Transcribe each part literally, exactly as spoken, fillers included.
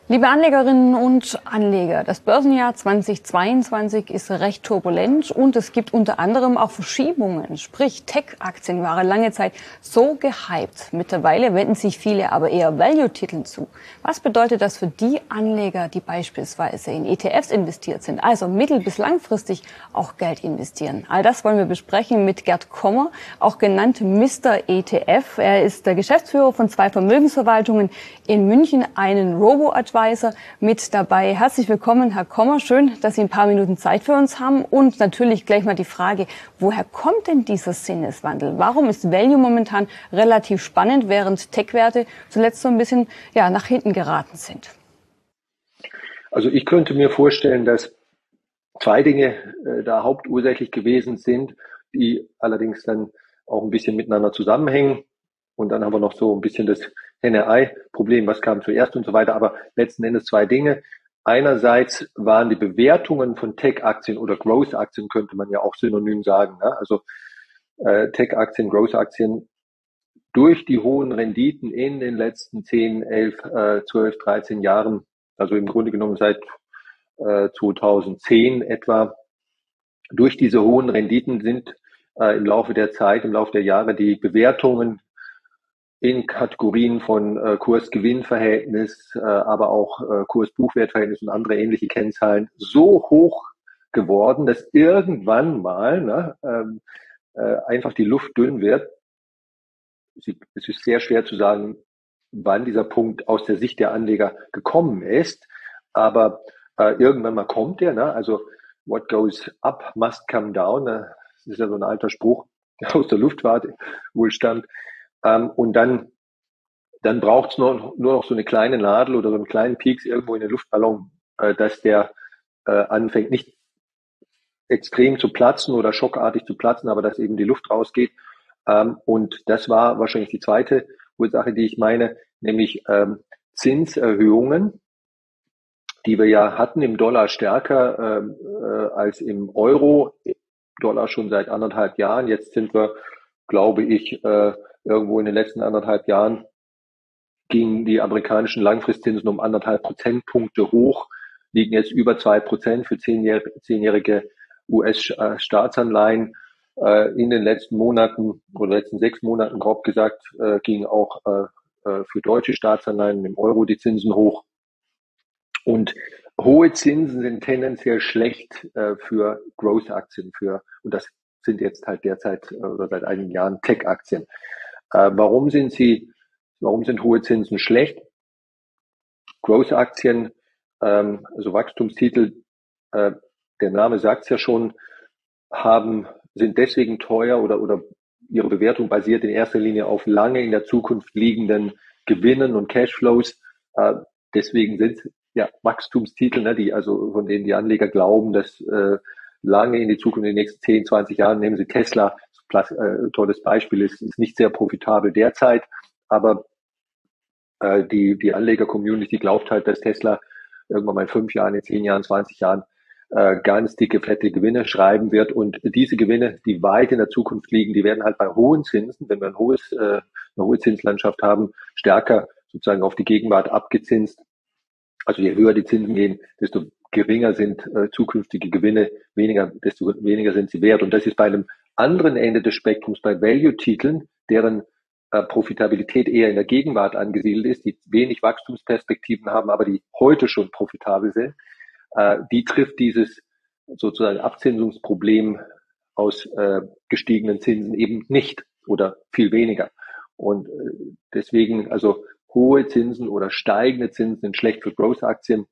Liebe Anlegerinnen und Anleger, das Börsenjahr zweitausendzweiundzwanzig ist recht turbulent und es gibt unter anderem auch Verschiebungen. Sprich, Tech-Aktien waren lange Zeit so gehypt. Mittlerweile wenden sich viele aber eher Value-Titeln zu. Was bedeutet das für die Anleger, die beispielsweise in E T Fs investiert sind, also mittel- bis langfristig auch Geld investieren? All das wollen wir besprechen mit Gerd Kommer, auch genannt Mister E T F. Er ist der Geschäftsführer von zwei Vermögensverwaltungen in München, einen Robo-Advisor mit dabei. Herzlich willkommen, Herr Kommer. Schön, dass Sie ein paar Minuten Zeit für uns haben. Und natürlich gleich mal die Frage, woher kommt denn dieser Sinneswandel? Warum ist Value momentan relativ spannend, während Tech-Werte zuletzt so ein bisschen ja, nach hinten geraten sind? Also ich könnte mir vorstellen, dass zwei Dinge äh, da hauptursächlich gewesen sind, die allerdings dann auch ein bisschen miteinander zusammenhängen. Und dann haben wir noch so ein bisschen das Henne-Ei-Problem, was kam zuerst und so weiter. Aber letzten Endes zwei Dinge. Einerseits waren die Bewertungen von Tech-Aktien oder Growth-Aktien, könnte man ja auch synonym sagen. Ne? Also äh, Tech-Aktien, Growth-Aktien durch die hohen Renditen in den letzten zehn, elf, äh, zwölf, dreizehn Jahren, also im Grunde genommen seit äh, zweitausendzehn etwa, durch diese hohen Renditen sind äh, im Laufe der Zeit, im Laufe der Jahre die Bewertungen in Kategorien von äh, Kurs-Gewinn-Verhältnis, äh, aber auch äh, Kurs-Buchwert-Verhältnis und andere ähnliche Kennzahlen so hoch geworden, dass irgendwann mal ne, ähm, äh, einfach die Luft dünn wird. Sie, es ist sehr schwer zu sagen, wann dieser Punkt aus der Sicht der Anleger gekommen ist, aber äh, irgendwann mal kommt der. Ne? Also what goes up must come down. Ne? Das ist ja so ein alter Spruch, der aus der Luftfahrt wohl stammt. Ähm, und dann, dann braucht es nur, nur noch so eine kleine Nadel oder so einen kleinen Pieks irgendwo in den Luftballon, äh, dass der äh, anfängt, nicht extrem zu platzen oder schockartig zu platzen, aber dass eben die Luft rausgeht. Ähm, und das war wahrscheinlich die zweite Ursache, die ich meine, nämlich ähm, Zinserhöhungen, die wir ja hatten im Dollar stärker äh, als im Euro. Dollar schon seit anderthalb Jahren. Jetzt sind wir, glaube ich, äh, irgendwo in den letzten anderthalb Jahren gingen die amerikanischen Langfristzinsen um anderthalb Prozentpunkte hoch, liegen jetzt über zwei Prozent für zehnjährige, zehnjährige U S-Staatsanleihen. Äh, in den letzten Monaten oder letzten sechs Monaten, grob gesagt, äh, gingen auch äh, für deutsche Staatsanleihen im Euro die Zinsen hoch. Und hohe Zinsen sind tendenziell schlecht äh, für Growth-Aktien, für, und das sind jetzt halt derzeit äh, oder seit einigen Jahren Tech-Aktien. Äh, warum sind sie, warum sind hohe Zinsen schlecht? Growth-Aktien, ähm, also Wachstumstitel, äh, der Name sagt es ja schon, haben, sind deswegen teuer oder, oder ihre Bewertung basiert in erster Linie auf lange in der Zukunft liegenden Gewinnen und Cashflows. Äh, deswegen sind ja Wachstumstitel, ne, die also von denen die Anleger glauben, dass äh, lange in die Zukunft, in den nächsten zehn, zwanzig Jahren, nehmen Sie Tesla, äh, tolles Beispiel, ist, ist nicht sehr profitabel derzeit, aber äh, die, die Anleger-Community glaubt halt, dass Tesla irgendwann mal in fünf Jahren, in zehn Jahren, zwanzig Jahren äh, ganz dicke, fette Gewinne schreiben wird. Und diese Gewinne, die weit in der Zukunft liegen, die werden halt bei hohen Zinsen, wenn wir ein hohes, äh, eine hohe Zinslandschaft haben, stärker sozusagen auf die Gegenwart abgezinst. Also je höher die Zinsen gehen, desto geringer sind äh, zukünftige Gewinne, weniger, desto weniger sind sie wert. Und das ist bei einem anderen Ende des Spektrums, bei Value-Titeln, deren äh, Profitabilität eher in der Gegenwart angesiedelt ist, die wenig Wachstumsperspektiven haben, aber die heute schon profitabel sind, äh, die trifft dieses sozusagen Abzinsungsproblem aus äh, gestiegenen Zinsen eben nicht oder viel weniger. Und äh, deswegen, also hohe Zinsen oder steigende Zinsen sind schlecht für Growth-Aktien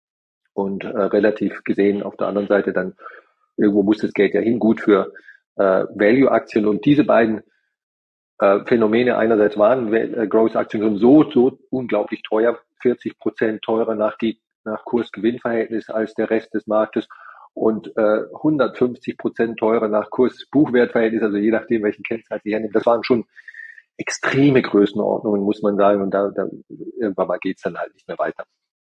und äh, relativ gesehen auf der anderen Seite dann irgendwo muss das Geld ja hin, gut für äh, Value-Aktien. Und diese beiden äh, Phänomene, einerseits waren äh, Growth-Aktien schon so, so unglaublich teuer, vierzig Prozent teurer nach, die, nach Kurs-Gewinn-Verhältnis als der Rest des Marktes und äh, hundertfünfzig Prozent teurer nach Kurs-Buchwert-Verhältnis, also je nachdem, welchen Kennzeichen Sie hernehmen. Das waren schon extreme Größenordnungen, muss man sagen. Und da, da irgendwann mal geht's dann halt nicht mehr weiter.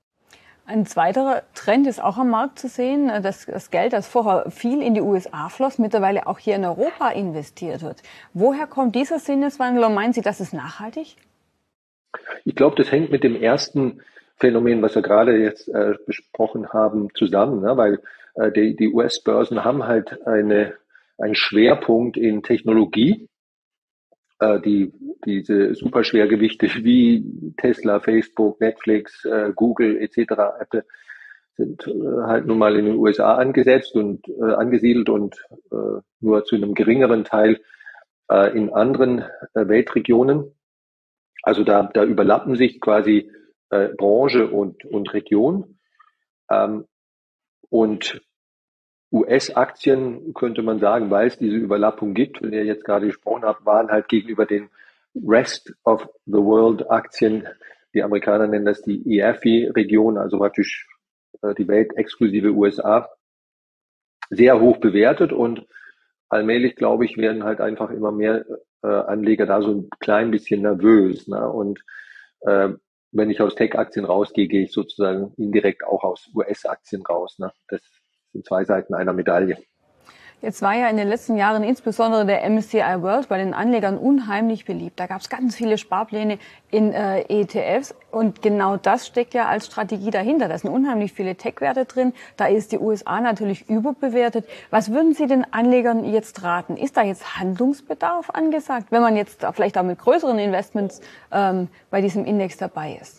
Ein zweiterer Trend ist auch am Markt zu sehen, dass das Geld, das vorher viel in die U S A floss, mittlerweile auch hier in Europa investiert wird. Woher kommt dieser Sinneswandel und meinen Sie, das ist nachhaltig? Ich glaube, das hängt mit dem ersten Phänomen, was wir gerade jetzt äh, besprochen haben, zusammen, ne? Weil äh, die, die U S-Börsen haben halt eine, einen Schwerpunkt in Technologie. Äh, die, diese Superschwergewichte wie Tesla, Facebook, Netflix, äh, Google et cetera, Apple, sind äh, halt nun mal in den U S A angesetzt und äh, angesiedelt und äh, nur zu einem geringeren Teil äh, in anderen äh, Weltregionen. Also da, da überlappen sich quasi äh, Branche und, und Region. Ähm, und U S-Aktien, könnte man sagen, weil es diese Überlappung gibt, von der ich jetzt gerade gesprochen habe, waren halt gegenüber den Rest of the World Aktien, die Amerikaner nennen das die E F I-Region, also praktisch äh, die Welt exklusive U S A, sehr hoch bewertet, und allmählich, glaube ich, werden halt einfach immer mehr äh, Anleger da so ein klein bisschen nervös. Ne? Und äh, wenn ich aus Tech-Aktien rausgehe, gehe ich sozusagen indirekt auch aus U S-Aktien raus. Ne? Das sind zwei Seiten einer Medaille. Jetzt war ja in den letzten Jahren insbesondere der M S C I World bei den Anlegern unheimlich beliebt. Da gab es ganz viele Sparpläne in äh, E T Fs, und genau das steckt ja als Strategie dahinter. Da sind unheimlich viele Tech-Werte drin. Da ist die U S A natürlich überbewertet. Was würden Sie den Anlegern jetzt raten? Ist da jetzt Handlungsbedarf angesagt, wenn man jetzt vielleicht auch mit größeren Investments ähm, bei diesem Index dabei ist?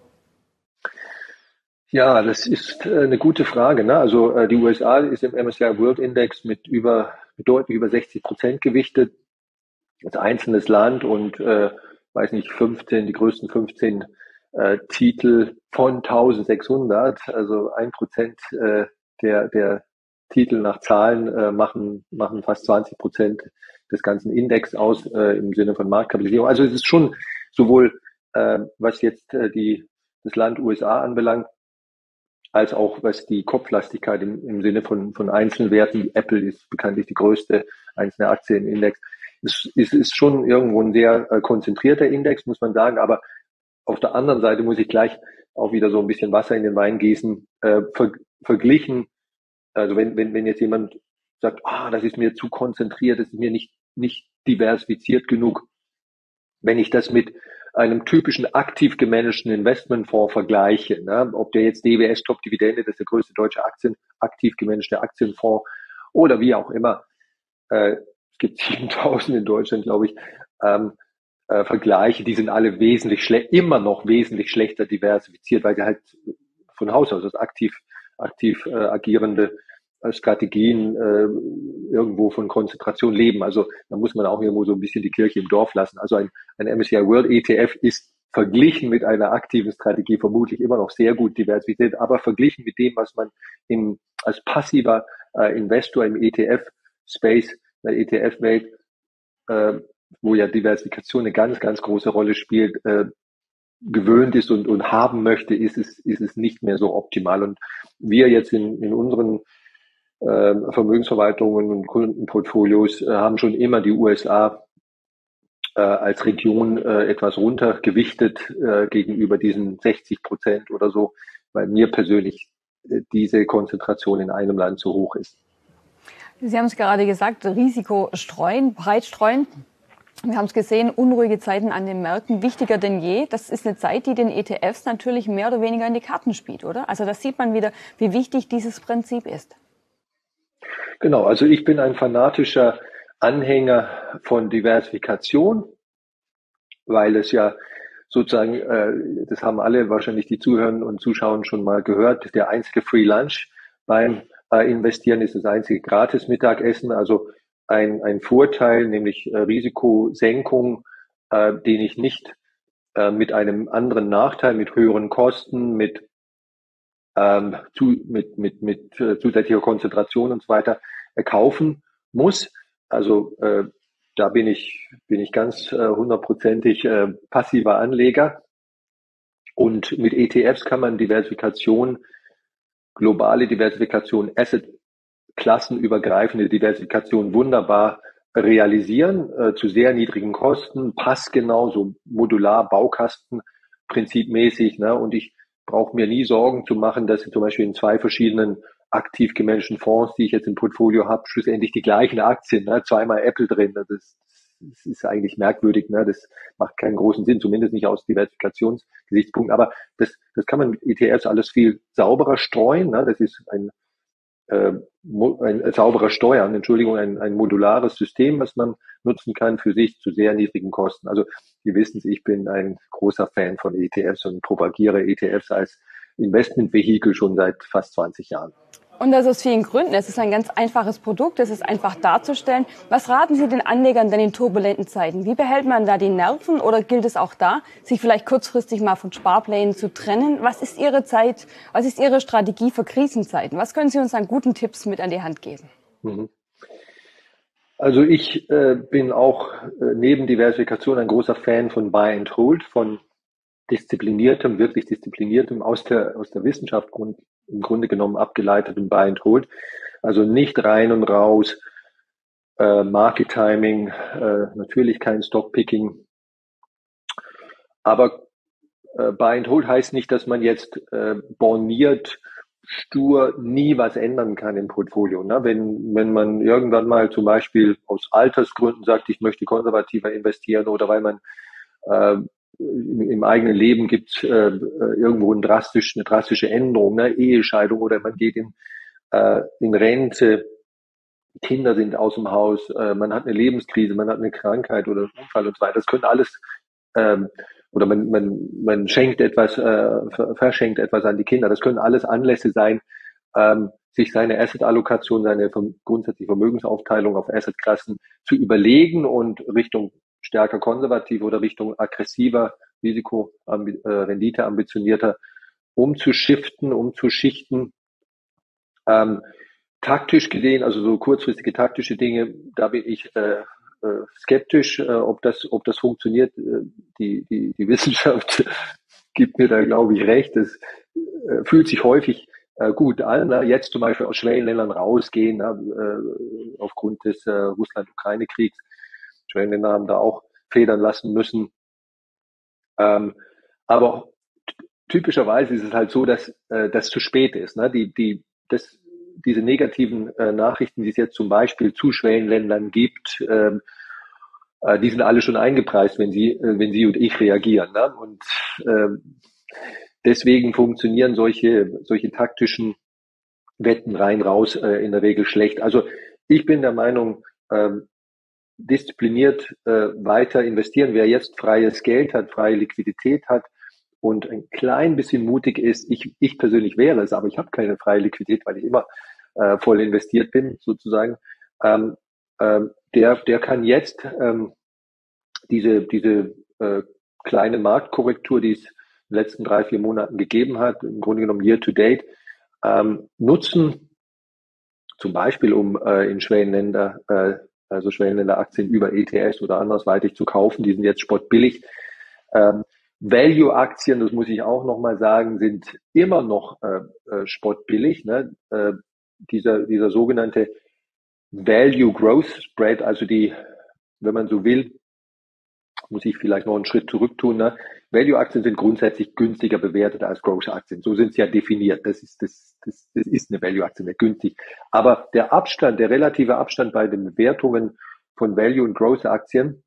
Ja, das ist äh, eine gute Frage. Ne? Also äh, die U S A ist im M S C I World Index mit über mit deutlich über sechzig Prozent gewichtet als einzelnes Land, und äh, weiß nicht, fünfzehn, die größten fünfzehn äh, Titel von eintausendsechshundert, also ein Prozent äh, der der Titel nach Zahlen äh, machen machen fast zwanzig Prozent des ganzen Index aus äh, im Sinne von Marktkapitalisierung. Also es ist schon sowohl äh, was jetzt äh, die das Land U S A anbelangt, als auch was die Kopflastigkeit im, im Sinne von, von Einzelwerten. Apple ist bekanntlich die größte einzelne Aktie im Index. Es ist, ist schon irgendwo ein sehr äh, konzentrierter Index, muss man sagen. Aber auf der anderen Seite muss ich gleich auch wieder so ein bisschen Wasser in den Wein gießen. Äh, ver, verglichen, also wenn, wenn, wenn jetzt jemand sagt, ah, das ist mir zu konzentriert, das ist mir nicht, nicht diversifiziert genug. Wenn ich das mit einem typischen aktiv gemanagten Investmentfonds vergleiche, ne, ob der jetzt D W S Top Dividende, das ist der größte deutsche Aktien, aktiv gemanagte Aktienfonds, oder wie auch immer, äh, es gibt siebentausend in Deutschland, glaube ich, ähm, äh, Vergleiche, die sind alle wesentlich schlecht, immer noch wesentlich schlechter diversifiziert, weil sie halt von Haus aus als aktiv, aktiv äh, agierende Strategien äh, irgendwo von Konzentration leben. Also da muss man auch irgendwo so ein bisschen die Kirche im Dorf lassen. Also ein, ein M S C I World E T F ist verglichen mit einer aktiven Strategie vermutlich immer noch sehr gut diversifiziert, aber verglichen mit dem, was man im, als passiver äh, Investor im E T F-Space, der E T F-Welt, äh, wo ja Diversifikation eine ganz, ganz große Rolle spielt, äh, gewöhnt ist und, und haben möchte, ist es, ist es nicht mehr so optimal. Und wir jetzt in, in unseren äh, Vermögensverwaltungen und Kundenportfolios äh, haben schon immer die U S A äh, als Region äh, etwas runtergewichtet äh, gegenüber diesen sechzig Prozent oder so, weil mir persönlich äh, diese Konzentration in einem Land zu hoch ist. Sie haben es gerade gesagt, Risiko streuen, breit streuen. Wir haben es gesehen, unruhige Zeiten an den Märkten, wichtiger denn je. Das ist eine Zeit, die den E T Fs natürlich mehr oder weniger in die Karten spielt, oder? Also da sieht man wieder, wie wichtig dieses Prinzip ist. Genau, also ich bin ein fanatischer Anhänger von Diversifikation, weil es ja sozusagen, äh, das haben alle wahrscheinlich, die zuhören und zuschauen, schon mal gehört, der einzige Free Lunch beim äh, Investieren ist das einzige Gratis-Mittagessen, also ein, ein Vorteil, nämlich äh, Risikosenkung, äh, den ich nicht äh, mit einem anderen Nachteil, mit höheren Kosten, mit ähm, zu, mit, mit, mit äh, zusätzlicher Konzentration und so weiter äh, kaufen muss. Also äh, da bin ich, bin ich ganz äh, hundertprozentig äh, passiver Anleger. Und mit E T Fs kann man Diversifikation, globale Diversifikation, Asset-klassenübergreifende Diversifikation wunderbar realisieren, äh, zu sehr niedrigen Kosten, passgenau, so modular, Baukastenprinzipmäßig. Ne? Und ich brauche mir nie Sorgen zu machen, dass ich zum Beispiel in zwei verschiedenen aktiv gemanagten Fonds, die ich jetzt im Portfolio habe, schlussendlich die gleichen Aktien, ne? Zweimal Apple drin. Das das ist eigentlich merkwürdig, ne? Das macht keinen großen Sinn, zumindest nicht aus Diversifikationsgesichtspunkten. Aber das, das kann man mit E T Fs alles viel sauberer streuen. Ne? Das ist ein, äh, ein äh, sauberer Steuern, Entschuldigung, ein, ein modulares System, was man nutzen kann für sich zu sehr niedrigen Kosten. Also Sie wissen es, ich bin ein großer Fan von E T Fs und propagiere E T Fs als Investmentvehikel schon seit fast zwanzig Jahren. Und das aus vielen Gründen. Es ist ein ganz einfaches Produkt, es ist einfach darzustellen. Was raten Sie den Anlegern denn in turbulenten Zeiten? Wie behält man da die Nerven oder gilt es auch da, sich vielleicht kurzfristig mal von Sparplänen zu trennen? Was ist Ihre Zeit, was ist Ihre Strategie für Krisenzeiten? Was können Sie uns an guten Tipps mit an die Hand geben? Also ich äh, bin auch äh, neben Diversifikation ein großer Fan von Buy and Hold, von diszipliniertem, wirklich diszipliniertem, aus der, aus der Wissenschaft Grund, im Grunde genommen abgeleitetem Buy and Hold. Also nicht rein und raus, äh, Market Timing, äh, natürlich kein Stockpicking. Aber äh, Buy and Hold heißt nicht, dass man jetzt äh, borniert, stur nie was ändern kann im Portfolio. Ne? Wenn, wenn man irgendwann mal zum Beispiel aus Altersgründen sagt, ich möchte konservativer investieren oder weil man äh, im eigenen Leben gibt äh, irgendwo ein drastisch, eine drastische Änderung, ne? Ehescheidung oder man geht in, äh, in Rente, Kinder sind aus dem Haus, äh, man hat eine Lebenskrise, man hat eine Krankheit oder einen Unfall und so weiter. Das können alles, ähm, oder man, man, man schenkt etwas, äh, verschenkt etwas an die Kinder. Das können alles Anlässe sein, ähm, sich seine Asset-Allokation, seine grundsätzliche Vermögensaufteilung auf Assetklassen zu überlegen und Richtung stärker konservativ oder Richtung aggressiver, Risiko, äh, Rendite ambitionierter umzuschiften, umzuschichten. Ähm, taktisch gesehen, also so kurzfristige taktische Dinge, da bin ich äh, äh, skeptisch, äh, ob das, ob das funktioniert. Äh, die, die, die Wissenschaft gibt mir da, glaube ich, recht. Es äh, fühlt sich häufig äh, gut an. Ne? Jetzt zum Beispiel aus Schwellenländern rausgehen, ne? äh, aufgrund des äh, Russland-Ukraine-Kriegs. Schwellenländer haben da auch federn lassen müssen. Ähm, aber typischerweise ist es halt so, dass äh, das zu spät ist. Ne? Die, die, das, diese negativen äh, Nachrichten, die es jetzt zum Beispiel zu Schwellenländern gibt, ähm, äh, die sind alle schon eingepreist, wenn Sie, äh, wenn Sie und ich reagieren. Ne? Und ähm, deswegen funktionieren solche, solche taktischen Wetten rein raus äh, in der Regel schlecht. Also ich bin der Meinung, ähm, diszipliniert äh, weiter investieren. Wer jetzt freies Geld hat, freie Liquidität hat und ein klein bisschen mutig ist, ich, ich persönlich wäre es, aber ich habe keine freie Liquidität, weil ich immer äh, voll investiert bin, sozusagen. Ähm, ähm, der, der kann jetzt ähm, diese, diese äh, kleine Marktkorrektur, die es in den letzten drei, vier Monaten gegeben hat, im Grunde genommen year to date, ähm, nutzen, zum Beispiel um äh, in Schwellenländer äh, also Schwellenländeraktien über E T Fs oder andersweitig zu kaufen. Die sind jetzt spottbillig. Ähm, Value-Aktien, das muss ich auch nochmal sagen, sind immer noch äh, äh, spottbillig. Ne? Äh, dieser, dieser sogenannte Value Growth Spread, also die, wenn man so will, muss ich vielleicht noch einen Schritt zurück tun. Ne? Value-Aktien sind grundsätzlich günstiger bewertet als Growth-Aktien. So sind sie ja definiert. Das ist, das, das, das ist eine Value-Aktie, nicht günstig. Aber der Abstand, der relative Abstand bei den Bewertungen von Value- und Growth-Aktien,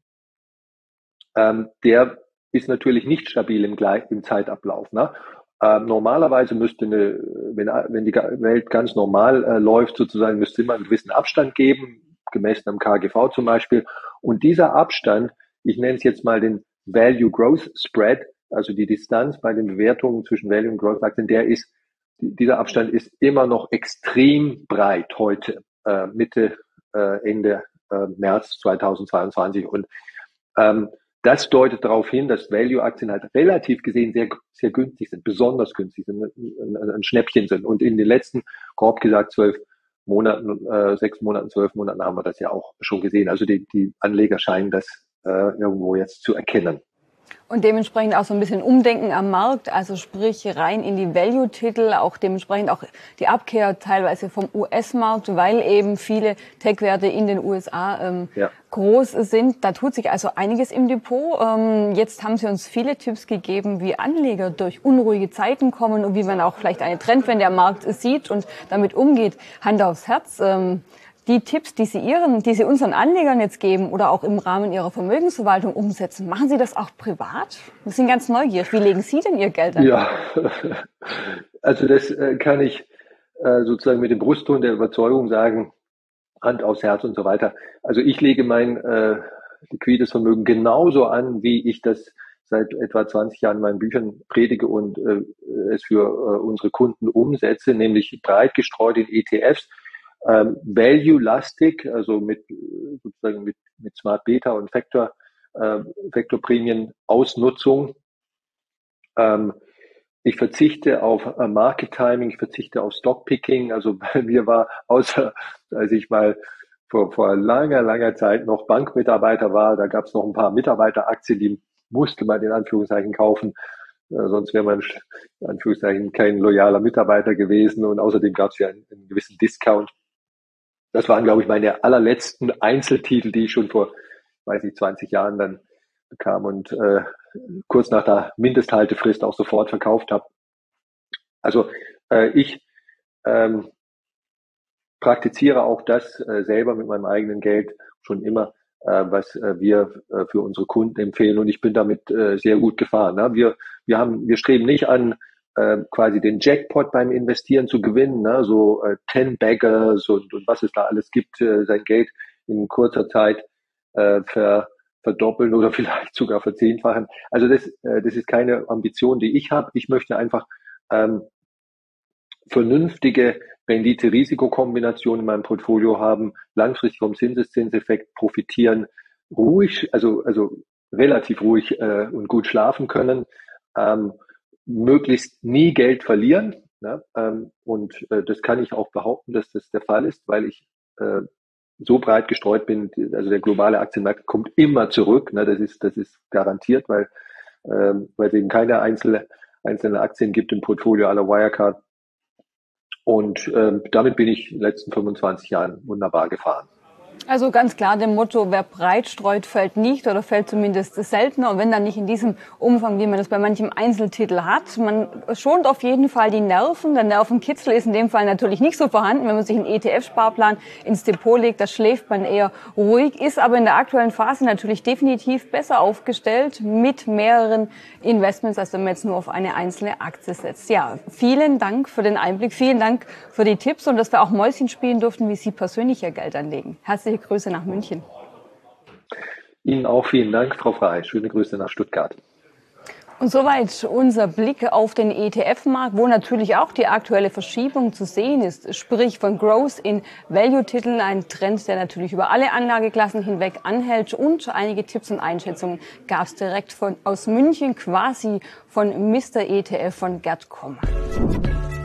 ähm, der ist natürlich nicht stabil im, im Zeitablauf. Ne? Ähm, normalerweise müsste eine, wenn, wenn die Welt ganz normal äh, läuft, sozusagen, müsste immer einen gewissen Abstand geben, gemessen am K G V zum Beispiel. Und dieser Abstand, ich nenne es jetzt mal den Value Growth Spread, also die Distanz bei den Bewertungen zwischen Value und Growth Aktien, der ist, dieser Abstand ist immer noch extrem breit heute, äh, Mitte, äh, Ende äh, März zweitausendzweiundzwanzig. Und ähm, das deutet darauf hin, dass Value-Aktien halt relativ gesehen sehr, sehr günstig sind, besonders günstig sind, ein, ein Schnäppchen sind. Und in den letzten, grob gesagt, zwölf Monaten, äh, sechs Monaten, zwölf Monaten haben wir das ja auch schon gesehen. Also die, die Anleger scheinen das äh, irgendwo jetzt zu erkennen. Und dementsprechend auch so ein bisschen Umdenken am Markt, also sprich rein in die Value-Titel, auch dementsprechend auch die Abkehr teilweise vom U S-Markt, weil eben viele Tech-Werte in den U S A ähm, ja. groß sind. Da tut sich also einiges im Depot. Ähm, jetzt haben Sie uns viele Tipps gegeben, wie Anleger durch unruhige Zeiten kommen und wie man auch vielleicht eine Trendwende am Markt sieht und damit umgeht. Hand aufs Herz. Ähm, Die Tipps, die Sie Ihren, die Sie unseren Anlegern jetzt geben oder auch im Rahmen Ihrer Vermögensverwaltung umsetzen, machen Sie das auch privat? Wir sind ganz neugierig. Wie legen Sie denn Ihr Geld an? Ja, also das äh, kann ich äh, sozusagen mit dem Brustton der Überzeugung sagen, Hand aufs Herz und so weiter. Also ich lege mein äh, liquides Vermögen genauso an, wie ich das seit etwa zwanzig Jahren in meinen Büchern predige und äh, es für äh, unsere Kunden umsetze, nämlich breit gestreut in E T Fs, ähm, value-lastig, also mit sozusagen mit, mit Smart Beta und Factor, äh, Factor Prämien Ausnutzung. Ähm, ich verzichte auf äh, Market Timing, ich verzichte auf Stockpicking. Also bei mir war, außer als ich mal vor, vor langer, langer Zeit noch Bankmitarbeiter war, da gab es noch ein paar Mitarbeiteraktien, die musste man in Anführungszeichen kaufen. Äh, sonst wäre man in Anführungszeichen kein loyaler Mitarbeiter gewesen. Und außerdem gab es ja einen, einen gewissen Discount. Das waren, glaube ich, meine allerletzten Einzeltitel, die ich schon vor, weiß ich, zwanzig Jahren dann bekam und äh, kurz nach der Mindesthaltefrist auch sofort verkauft habe. Also äh, ich ähm, praktiziere auch das äh, selber mit meinem eigenen Geld schon immer, äh, was äh, wir äh, für unsere Kunden empfehlen, und ich bin damit äh, sehr gut gefahren. Ne? Wir, wir haben, wir streben nicht an, äh, quasi den Jackpot beim Investieren zu gewinnen, ne? So äh, Ten-Baggers und, und was es da alles gibt, äh, sein Geld in kurzer Zeit äh, ver, verdoppeln oder vielleicht sogar verzehnfachen. Also das, äh, das ist keine Ambition, die ich habe. Ich möchte einfach ähm, vernünftige Rendite-Risiko-Kombination in meinem Portfolio haben, langfristig vom Zinseszinseffekt profitieren, ruhig, also, also relativ ruhig äh, und gut schlafen können, ähm, möglichst nie Geld verlieren. Ne? Ähm, und äh, das kann ich auch behaupten, dass das der Fall ist, weil ich äh, so breit gestreut bin. Also der globale Aktienmarkt kommt immer zurück. Ne? Das ist, das ist garantiert, weil, ähm, weil es eben keine einzelne, einzelne Aktien gibt im Portfolio aller Wirecard. Und ähm, damit bin ich in den letzten fünfundzwanzig Jahren wunderbar gefahren. Also ganz klar dem Motto, wer breit streut, fällt nicht oder fällt zumindest seltener. Und wenn dann nicht in diesem Umfang, wie man das bei manchem Einzeltitel hat. Man schont auf jeden Fall die Nerven. Der Nervenkitzel ist in dem Fall natürlich nicht so vorhanden. Wenn man sich einen E T F-Sparplan ins Depot legt, da schläft man eher ruhig, ist aber in der aktuellen Phase natürlich definitiv besser aufgestellt mit mehreren Investments, als wenn man jetzt nur auf eine einzelne Aktie setzt. Ja, vielen Dank für den Einblick, vielen Dank für die Tipps und dass wir auch Mäuschen spielen durften, wie Sie persönlich Ihr Geld anlegen. Herzliche Grüße nach München. Ihnen auch vielen Dank, Frau Frey. Schöne Grüße nach Stuttgart. Und soweit unser Blick auf den E T F-Markt, wo natürlich auch die aktuelle Verschiebung zu sehen ist, sprich von Growth in Value-Titeln, ein Trend, der natürlich über alle Anlageklassen hinweg anhält. Und einige Tipps und Einschätzungen gab es direkt von, aus München, quasi von Mister E T F von Gerd Kommer.